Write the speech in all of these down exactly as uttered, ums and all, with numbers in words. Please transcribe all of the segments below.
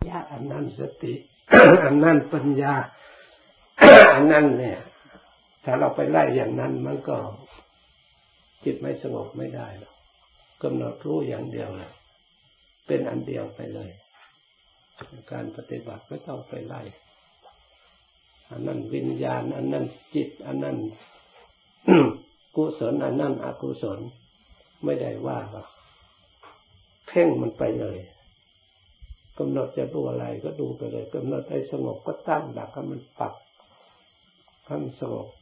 ะอันนั้นสติ อันนั้นปัญญา อันนั้นเนี่ยถ้าเราไปไล่อย่างนั้นมันก็จิตไม่สงบไม่ได้หรอกกำหนดรู้อย่างเดียวเลยเป็นอันเดียวไปเลยการปฏิบัติไม่ต้องไปไล่อันนั้นวิญญาณอันนั้นจิตอันนั้น กุศลอันนั้นอกุศลไม่ได้ว่าหรอกเพ่งมันไปเลยกำหนดจะดูอะไรก็ดูไปเลยกำหนดให้สงบก็ตั้งหลักให้มันปักให้มันสงบ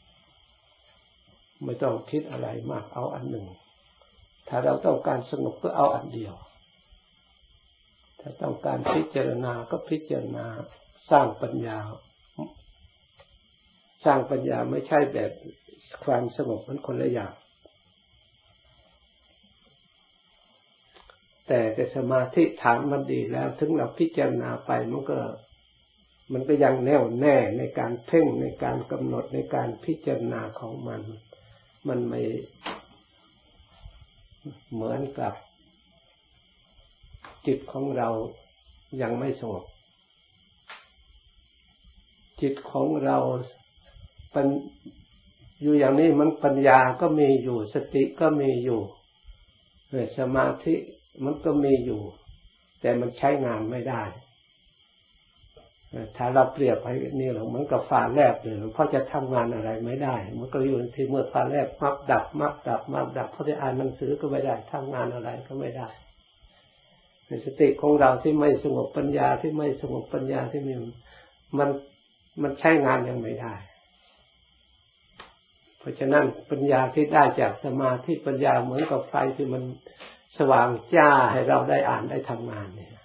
ไม่ต้องคิดอะไรมากเอาอันหนึ่งถ้าเราต้องการสงบก็เอาอันเดียวถ้าต้องการพิจารณาก็พิจารณาสร้างปัญญาสร้างปัญญาไม่ใช่แบบความสงบมันคนละอย่างแต่แต่สมาธิฐานมันดีแล้วถึงเราพิจารณาไปมันก็มันก็ยังแน่วแน่ในการเพ่งในการกำหนดในการพิจารณาของมันมันไม่เหมือนกับจิตของเรายังไม่สงบจิตของเราเป็นอยู่อย่างนี้มันปัญญาก็มีอยู่สติก็มีอยู่สมาธิมันก็มีอยู่แต่มันใช้งานไม่ได้ถ้าเราเปรียบให้นี่หรอกมันก็ฟ้าแลบเลยเพราะจะทำงานอะไรไม่ได้มันก็อยู่ที่เมื่อฟ้าแลบมักดับมักดับมักดับเพราะจะอ่านหนังสือก็ไม่ได้ทำงานอะไรก็ไม่ได้สติของเราที่ไม่สงบปัญญาที่ไม่สงบปัญญาที่มีมันมันใช้งานยังไม่ได้เพราะฉะนั้นปัญญาที่ได้จากสมาธิปัญญาเหมือนกับไฟที่มันสว่างจ้าให้เราได้อ่านได้ทำงานเนี่ย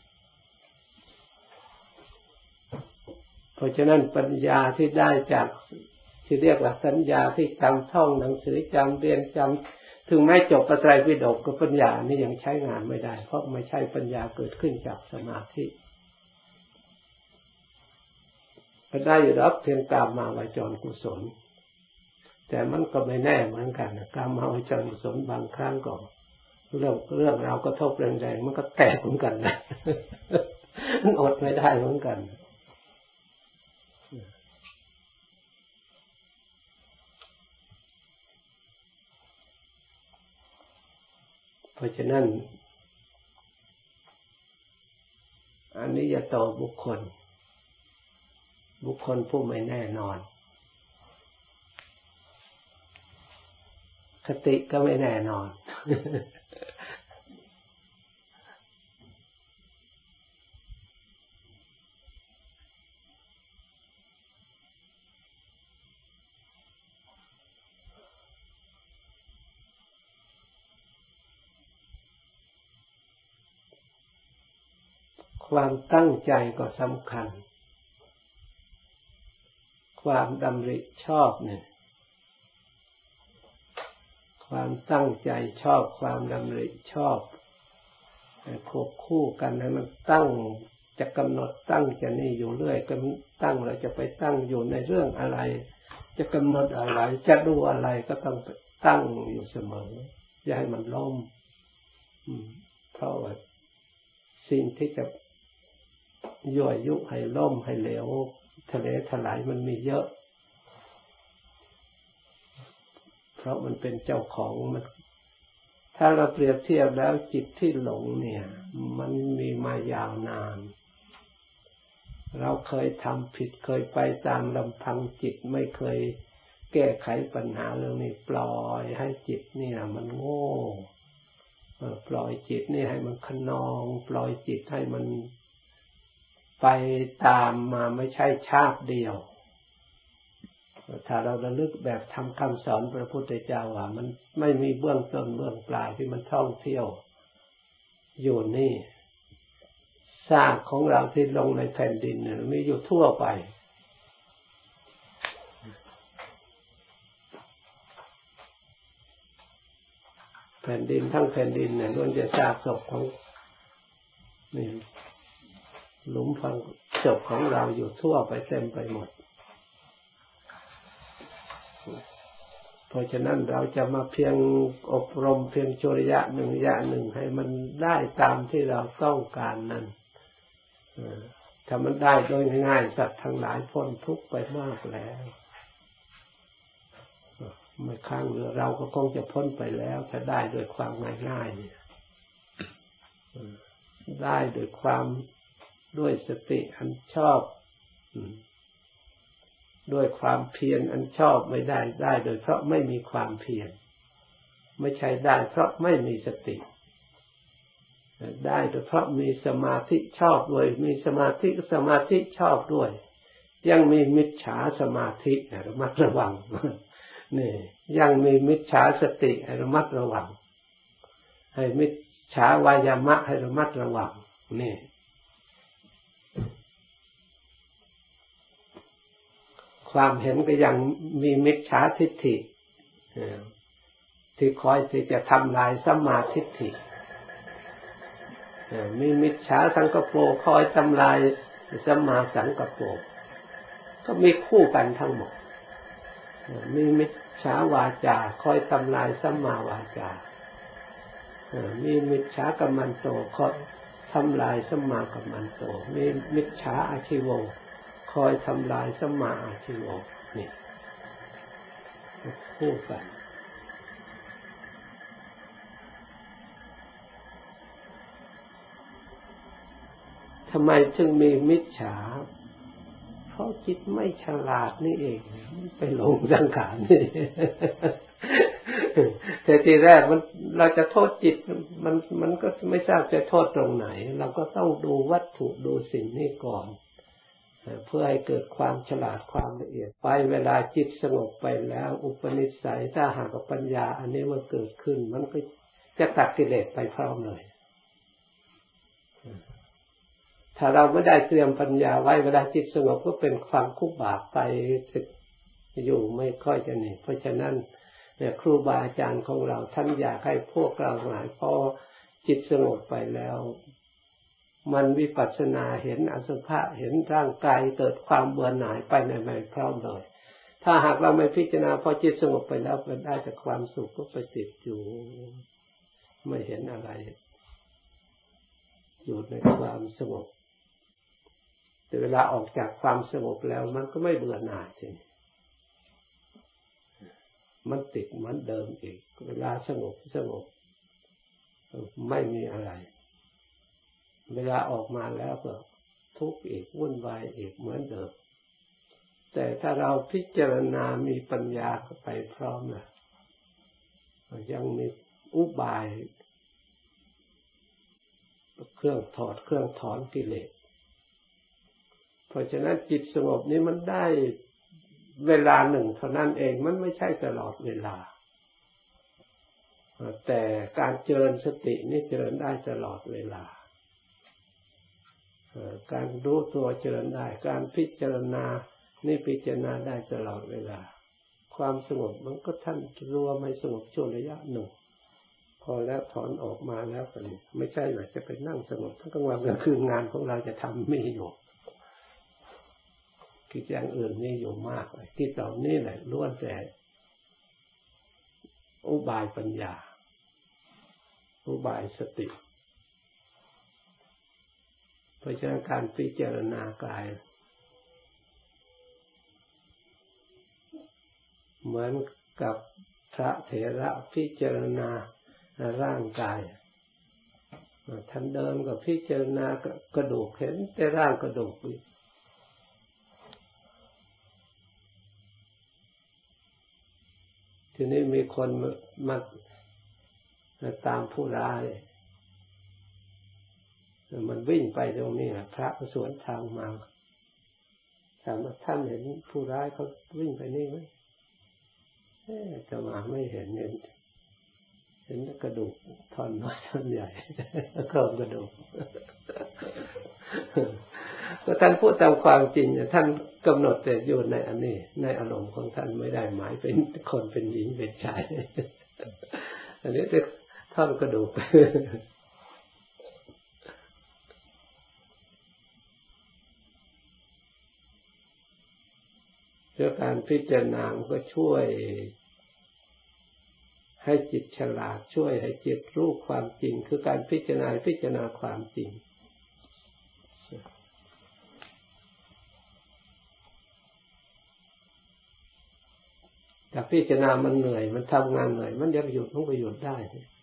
เพราะฉะนั้นปัญญาที่ได้จากที่เรียกว่าสัญญาที่จำท่องหนังสือจำเรียนจำถึงแม้จบพระไตรปิฎกก็ปัญญานี่ยังใช้งานไม่ได้เพราะไม่ใช่ปัญญาเกิดขึ้นจากสมาธิก็ได้รับเพียงกามาวจรกุศลแต่มันก็ไม่แน่เหมือนกันกามาวจรกุศลบางครั้งก็เรื่องเรื่องเราก็ทบแรงๆมันก็แตกเหมือนกันนะ มันอดไม่ได้เหมือนกันเพราะฉะนั้นอันนี้จะต่อบุคคลบุคคลผู้ไม่แน่นอนคติก็ไม่แน่นอน ความตั้งใจก็สำคัญความดำริชอบเนี่ยความตั้งใจชอบความดำริชอบควบคู่กันให้มันตั้งจะกำหนดตั้งจะนี่อยู่เรื่อยก็ตั้งเราจะไปตั้งอยู่ในเรื่องอะไรจะกำหนดอะไรจะดูอะไรก็ต้องตั้งอยู่เสมออย่าให้มันล้มเพราะว่าสิ่งที่จะยั่วยุให้ล่มให้เหลวทะเลถลายมันมีเยอะเพราะมันเป็นเจ้าของมันถ้าเราเปรียบเทียบแล้วจิตที่หลงเนี่ยมันมีมายาวนานเราเคยทำผิดเคยไปตามลำพังจิตไม่เคยแก้ไขปัญหาเรื่องนี้ปล่อยให้จิตเนี่ยมันโง่ปล่อยจิตนี่ให้มันขนองปล่อยจิตให้มันไปตามมาไม่ใช่ชาติเดียวถ้าเราระลึกแบบทำคำสอนพระพุทธเจ้าว่ามันไม่มีเบื้องต้นเบื้องปลายที่มันท่องเที่ยวอยู่นี่ซากของเราที่ลงในแผ่นดินเนี่ยมีอยู่ทั่วไปแผ่นดินทั้งแผ่นดินเนี่ยล้วนจะซากศพของนี่หลุมฝังศพของเราอยู่ทั่วไปเต็มไปหมดเพราะฉะนั้นเราจะมาเพียงอบรมเพียงชั่วระยะหนึ่งระยะหนึ่งให้มันได้ตามที่เราต้องการนั้นถ้ามันได้โดยง่ายๆสัตว์ทั้งหลายพ้นทุกข์ไปมากแล้วไม่ข้างเรือเราก็คงจะพ้นไปแล้วถ้าได้โดยความง่ายๆเนี่ยได้โดยความด้วยสติอันชอบด้วยความเพียรอันชอบไม่ได้ได้โดยเพราะไม่มีความเพียรไม่ใช่ได้เพราะไม่มีสติได้โดยเพราะมีสมาธิชอบด้วยมีสมาธิสมาธิชอบด้วยยังมีมิจฉาสมาธิระมัดระวังนี่ยังมีมิจฉาสติให้ระมัดระวังให้มิจฉาวายามะให้ระมัดระวังนี่ความเห็นก็ยังมีมิจฉาทิฏฐิที่คอยที่จะทำลายสัมมาทิฏฐิมีมิจฉาสังกัปโปคอยทำลายสัมมาสังกัปโปก็มีคู่กันทั้งหมดมีมิจฉาวาจาคอยทำลายสัมมาวาจามีมิจฉากัมมันโตคอยทำลายสัมมากัมมันโตมีมิจฉาอาชีโวคอยทำลายสัมมาอาชีโวนี่คู่กันทำไมจึงมีมิจฉาเพราะจิตไม่ฉลาดนี่เองไปหลงสังขารนี่แต่ทีแรกมันเราจะโทษจิตมันมันก็ไม่ทราบจะโทษตรงไหนเราก็ต้องดูวัตถุดูสิ่งนี้ก่อนเพื่อให้เกิดความฉลาดความละเอียดไปเวลาจิตสงบไปแล้วอุปนิสัยถ้าหากปัญญาอันนี้มันเกิดขึ้นมันก็จะตัดกิเลสไปพร้อมเลยถ้าเราไม่ได้เตรียมปัญญาไว้เวลาจิตสงบก็เป็นความคุบาปไปอยู่ไม่ค่อยจะหนีเพราะฉะนั้นเนี่ยครูบาอาจารย์ของเราท่านอยากให้พวกเราหลายพอจิตสงบไปแล้วมันวิปัสสนาเห็นอสุภะเห็นร่างกายเกิดความเบื่อหน่ายไปในไม่พร้อมเลยถ้าหากเราไม่พิจารณาพอจิตสงบไปแล้วมันได้จากความสุขก็ไปติดอยู่ไม่เห็นอะไรอยู่ในความสงบแต่เวลาออกจากความสงบแล้วมันก็ไม่เบื่อหน่ายจริงมันติดเหมือนเดิมอีกเวลาสงบสงบไม่มีอะไรเวลาออกมาแล้วก็ทุกข์อีกวุ่นวายอีกเหมือนเดิมแต่ถ้าเราพิจารณามีปัญญาไปพร้อมนะยังมีอุบายเครื่องถอดเครื่องถอนกิเลสเพราะฉะนั้นจิตสงบนี้มันได้เวลาหนึ่งเท่านั้นเองมันไม่ใช่ตลอดเวลาแต่การเจริญสตินี่เจริญได้ตลอดเวลาการรู้ตัวเจริญได้การพิจารณานี่พิจารณาได้ตลอดเวลาความสงบมันก็ท่านรู้ว่าไม่สงบช่วงระยะหนึ่งพอแล้วถอนออกมาแล้วก็ไม่ใช่ว่าจะไปนั่งสงบทั้งกลางวันกลางคืนงานของเราจะทำไม่อยู่กิจอย่างอื่นนี่อยู่มากเลยกิจเหล่านี้แหละล้วนแต่อุบายปัญญาอุบายสติเพราะฉะนั้นการพิจารณากายเหมือนกับพระเถระพิจารณาร่างกายท่านเดินก็พิจารณากระดูกเห็นแต่ร่างกระดูกทีนี้มีคนมาตามผู้ร้ายมันวิ่งไปตรงนี้พระสวนทางมาถามว่าท่านเห็นผู้ร้ายเขาวิ่งไปนี่ไหมเอ๊ะจะมาไม่เห็นเห็นเห็นกระดูกท่อนน้อยท่อนใหญ่โครงกระดูกก็ท่านพูดตามความจริงท่านกำหนดแต่อยู่ในอันนี้ในอารมณ์ของท่านไม่ได้หมายเป็นคนเป็นหญิงเป็นชายอันนี้เป็นท่อนกระดูกเรื่องการพิจารณาก็ช่วยให้จิตฉลาดช่วยให้จิตรู้ความจริงคือการพิจารณาพิจารณาความจริงถ้าพิจารณามันเหนื่อยมันทำงานเหนื่อยมันอยากหยุดมันก็หยุดได้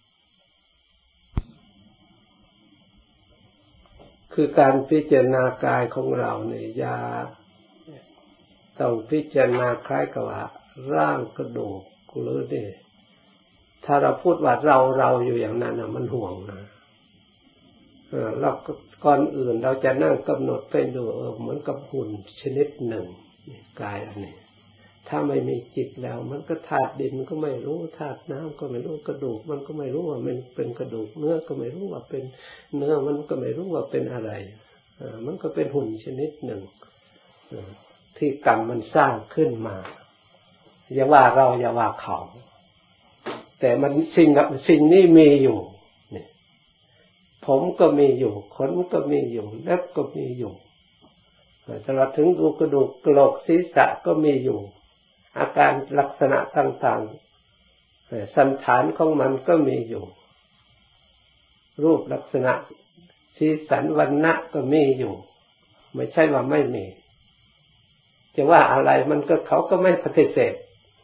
คือการพิจารณากายของเราเนี่ยอย่าต้องพิจารณาคล้ายกับว่าร่างกระดูกหรือเนี่ยถ้าเราพูดว่าเราเราอยู่อย่างนั้นนะมันห่วงนะเออเราก่อนอื่นเราจะนั่งกำหนดไปดูเออเหมือนกับหุ่นชนิดหนึ่งกายอันนี้ถ้าไม่มีจิตแล้วมันก็ธาตุดินก็ไม่รู้ธาตุน้ำก็ไม่รู้กระดูกมันก็ไม่รู้ว่ามันเป็นกระดูกเนื้อก็ไม่รู้ว่าเป็นเนื้อมันก็ไม่รู้ว่าเป็นอะไรเออมันก็เป็นหุ่นชนิดหนึ่งที่กรรมมันสร้างขึ้นมาอย่าว่าเราอย่าว่าเขาแต่มันสิ่งสิ่งนี้มีอยู่นี่ผมก็มีอยู่ขนก็มีอยู่เล็บก็มีอยู่ตลอดถึงดูกระดูกกระโหลกศีรษะก็มีอยู่อาการลักษณะต่างๆสันฐานของมันก็มีอยู่รูปลักษณะสีสันวรรณะก็มีอยู่ไม่ใช่ว่าไม่มีจะว่าอะไรมันก็เขาก็ไม่ปฏิเสธ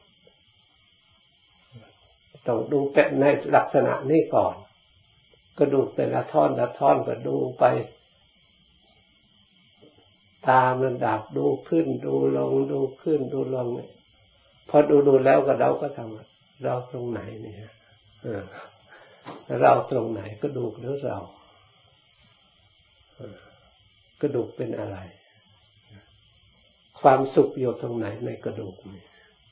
ต้องดูเป็นในลักษณะนี้ก่อนกระดูกแต่ละท่อนละท่อนก็ดูไปตามระดับดูขึ้นดูลงดูขึ้นดูลงพอดูดูแล้วก็เราก็ทำเราตรงไหนเนี่ยเออเราตรงไหนกระดูกหรือเรากระดูกเป็นอะไรความสุขอยู่ตรงไหนในกระดูกนี่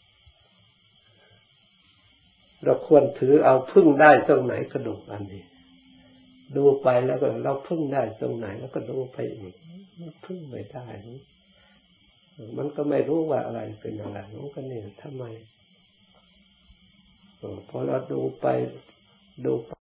เราควรถือเอาพึ่งได้ตรงไหนกระดูกอันนี้ดูไปแล้วก็เราพึ่งได้ตรงไหนแล้วก็ดูไปอีกพึ่งไม่ได้มันก็ไม่รู้ว่าอะไรเป็นอะไรมันก็เนี่ยทำไมพอเราดูไปดู